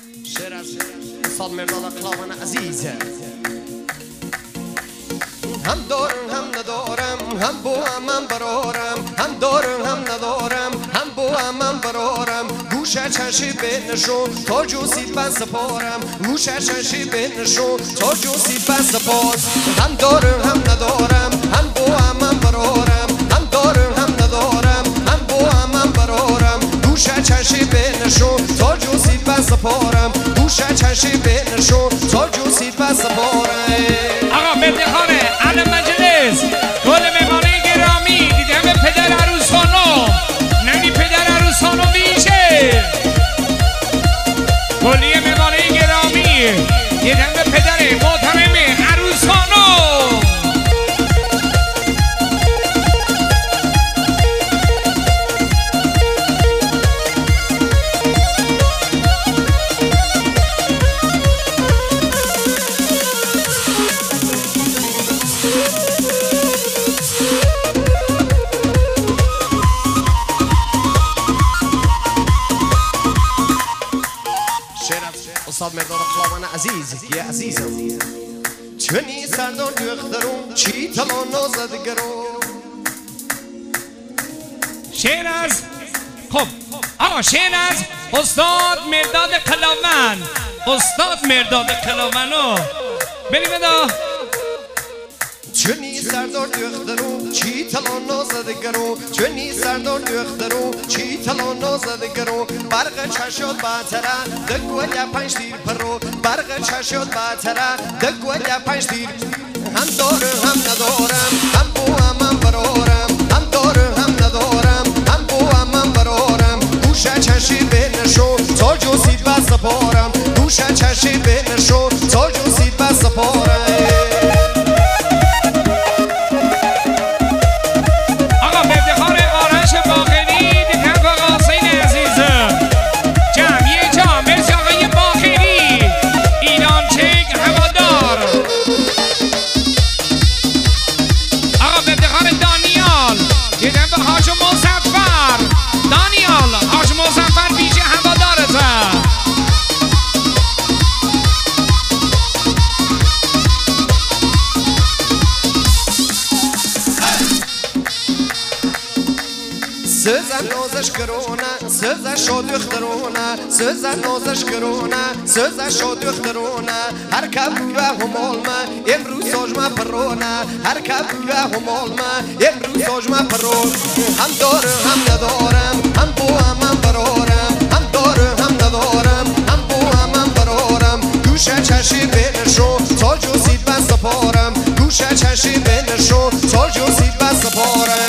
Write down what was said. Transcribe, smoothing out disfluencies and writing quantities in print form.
شعر از استاد مرداد کلاوان عزیزه. هم دارم هم ندارم، هم بوام هم برارم، هم دارم هم ندارم، هم بوام هم برارم. گوشه چشی بینشون تا جوسید بس سپارم، گوشه چشی بینشون تا جوسید بس سپار. هم دارم هم ندارم، هم بوام هم برارم، هم دارم هم ندارم، هم بوام هم برارم. گوشه چشی بینشون تا جوسید بس سپارم، گوشه چشی بینشون تا جوسید بس سپارم. آقا مردخانه اهل مجلس گل مهمانی گرامی دیدم به پدر عروس خانم نمی پدر عروس خانم ویژه گلی مهمانی گرامی دیدم به پدر محترم عروس خانم. استاد مرداد کلاوان عزیز یه عزیزم چنی سردار دخترم چی تلان نازدگرم. شعر از خب آقا شعر از استاد مرداد کلاوان استاد مرداد کلاوانو بریم بدا. چنی سردار دخترم چی تلان نازدگرم، چنی سردار دخترم چی تلان نازدگرم. برق چشات باتره دگویا پنج تیر پرو، برق چشات باتره دگویا پنج تیر. هم دارم هم ندارم، هم بوام هم برارم، هم دارم هم ندارم، هم بوام هم برارم. گوشه چشی بینشون تا جوسید بس سپارم، گوشه چشی بینشون تا جوسید بس سپارم. سزن نازش کرونه، سزش شاد دخترونه، سزن نازش کرونه، سزش شاد دخترونه. هر کب به همالمه امروز ساجمه پرونه، هر کب به همالمه امروز ساجمه پرون. هم دارم هم ندارم، هم بوام هم برارم، هم دارم هم ندارم، هم بوام هم برارم. گوشه چشی بینشون تا جوسید بس سپارم، گوشه چشی بینشون تا جوسید بس سپارم.